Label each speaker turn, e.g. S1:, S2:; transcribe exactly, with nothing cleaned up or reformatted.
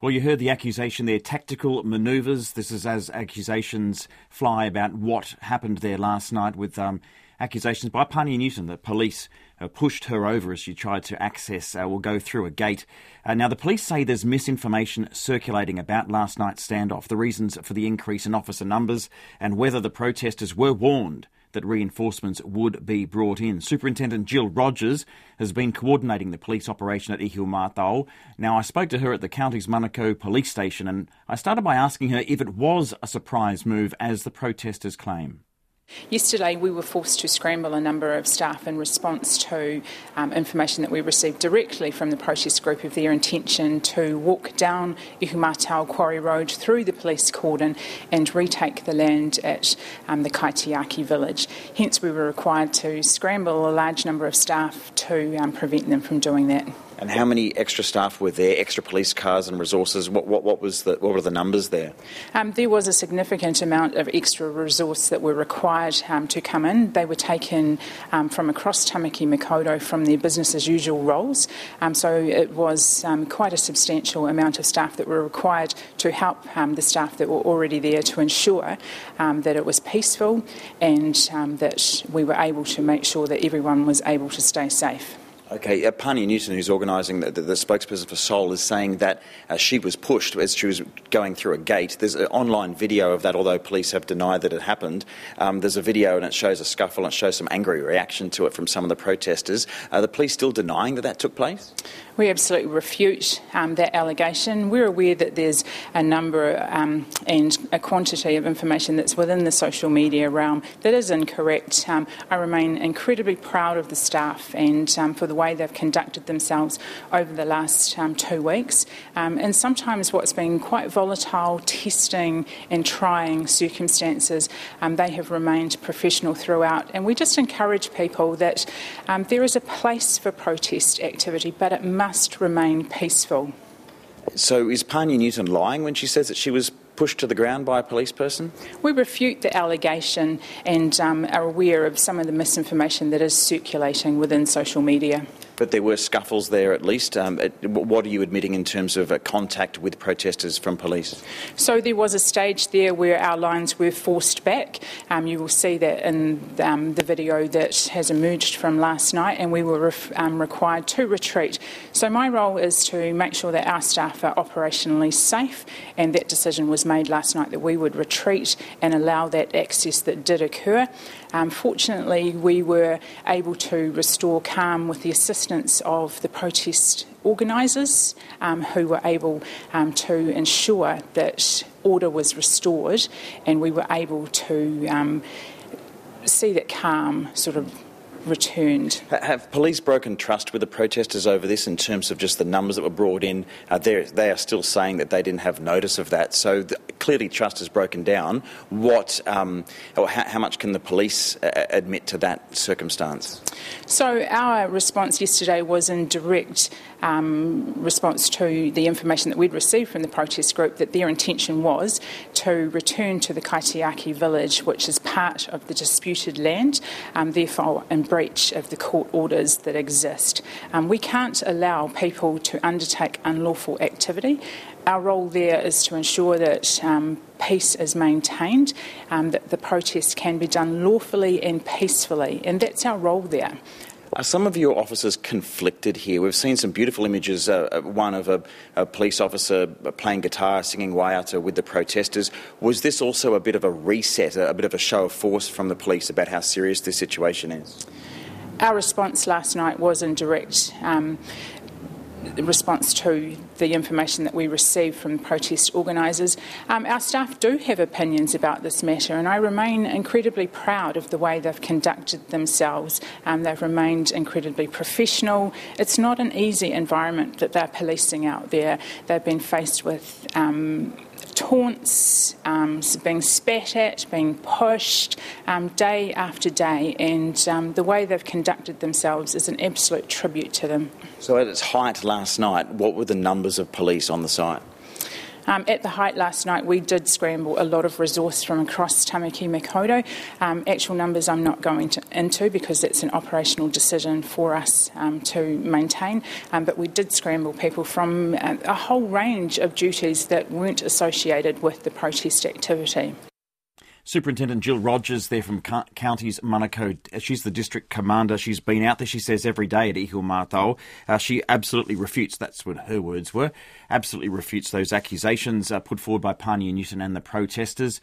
S1: Well, you heard the accusation there, tactical manoeuvres. This is as accusations fly about what happened there last night with um, accusations by Pani Newton that police uh, pushed her over as she tried to access uh, or go through a gate. Uh, now, the police say there's misinformation circulating about last night's standoff, the reasons for the increase in officer numbers and whether the protesters were warned that reinforcements would be brought in. Superintendent Jill Rogers has been coordinating the police operation at Ihumātao. Now, I spoke to her at the county's Manukau police station and I started by asking her if it was a surprise move, as the protesters claim.
S2: Yesterday we were forced to scramble a number of staff in response to um, information that we received directly from the protest group of their intention to walk down Ihumātao Quarry Road through the police cordon and retake the land at um, the Kaitiaki village. Hence we were required to scramble a large number of staff to um, prevent them from doing that.
S3: And how many extra staff were there, extra police cars and resources? What what, what was the what were the numbers there?
S2: Um, there was a significant amount of extra resource that were required um, to come in. They were taken um, from across Tamaki Makaurau from their business as usual roles. Um, so it was um, quite a substantial amount of staff that were required to help um, the staff that were already there to ensure um, that it was peaceful and um, that we were able to make sure that everyone was able to stay safe.
S3: Okay, uh, Pani Newton, who's organising, the, the, the spokesperson for Soul, is saying that uh, she was pushed as she was going through a gate. There's an online video of that, although police have denied that it happened. Um, there's a video and it shows a scuffle and it shows some angry reaction to it from some of the protesters. Are the police still denying that that took place?
S2: We absolutely refute um, that allegation. We're aware that there's a number um, and a quantity of information that's within the social media realm that is incorrect. Um, I remain incredibly proud of the staff and um, for the way they've conducted themselves over the last um, two weeks. Um, and sometimes what's been quite volatile, testing and trying circumstances, um, they have remained professional throughout. And we just encourage people that um, there is a place for protest activity, but it must remain peaceful.
S3: So is Pani Newton lying when she says that she was pushed to the ground by a police person?
S2: We refute the allegation and um, are aware of some of the misinformation that is circulating within social media.
S3: But there were scuffles there at least. Um, what are you admitting in terms of uh, contact with protesters from police?
S2: So there was a stage there where our lines were forced back. Um, you will see that in um, the video that has emerged from last night, and we were ref- um, required to retreat. So my role is to make sure that our staff are operationally safe, and that decision was made last night that we would retreat and allow that access that did occur. Um, fortunately, we were able to restore calm with the assistance of the protest organisers um, who were able um, to ensure that order was restored, and we were able to um, see that calm sort of returned.
S3: Have police broken trust with the protesters over this in terms of just the numbers that were brought in? Uh, they are still saying that they didn't have notice of that. So the, clearly trust has broken down. What, um, or how, how much can the police uh, admit to that circumstance?
S2: So our response yesterday was in direct um, response to the information that we'd received from the protest group that their intention was to return to the Kaitiaki village, which is part of the disputed land, um, therefore in breach of the court orders that exist. Um, we can't allow people to undertake unlawful activity. Our role there is to ensure that um, peace is maintained, um, that the protest can be done lawfully and peacefully, and that's our role there.
S3: Are some of your officers conflicted here? We've seen some beautiful images, uh, one of a, a police officer playing guitar, singing Waiata with the protesters. Was this also a bit of a reset, a, a bit of a show of force from the police about how serious this situation is?
S2: Our response last night was in direct um, response to the information that we received from protest organisers. Um, our staff do have opinions about this matter, and I remain incredibly proud of the way they've conducted themselves. Um, they've remained incredibly professional. It's not an easy environment that they're policing out there. They've been faced with um, taunts, um, being spat at, being pushed um, day after day, and um, the way they've conducted themselves is an absolute tribute to them.
S3: So at its height last night, what were the numbers of police on the site?
S2: Um, at the height last night, we did scramble a lot of resource from across Tamaki Makaurau. Um, actual numbers I'm not going to, into because that's an operational decision for us um, to maintain, um, but we did scramble people from a, a whole range of duties that weren't associated with the protest activity.
S1: Superintendent Jill Rogers there from Counties Manukau. She's the district commander. She's been out there, she says, every day at Ihumātao. Uh, she absolutely refutes, that's what her words were, absolutely refutes those accusations uh, put forward by Pānia Newton and the protesters.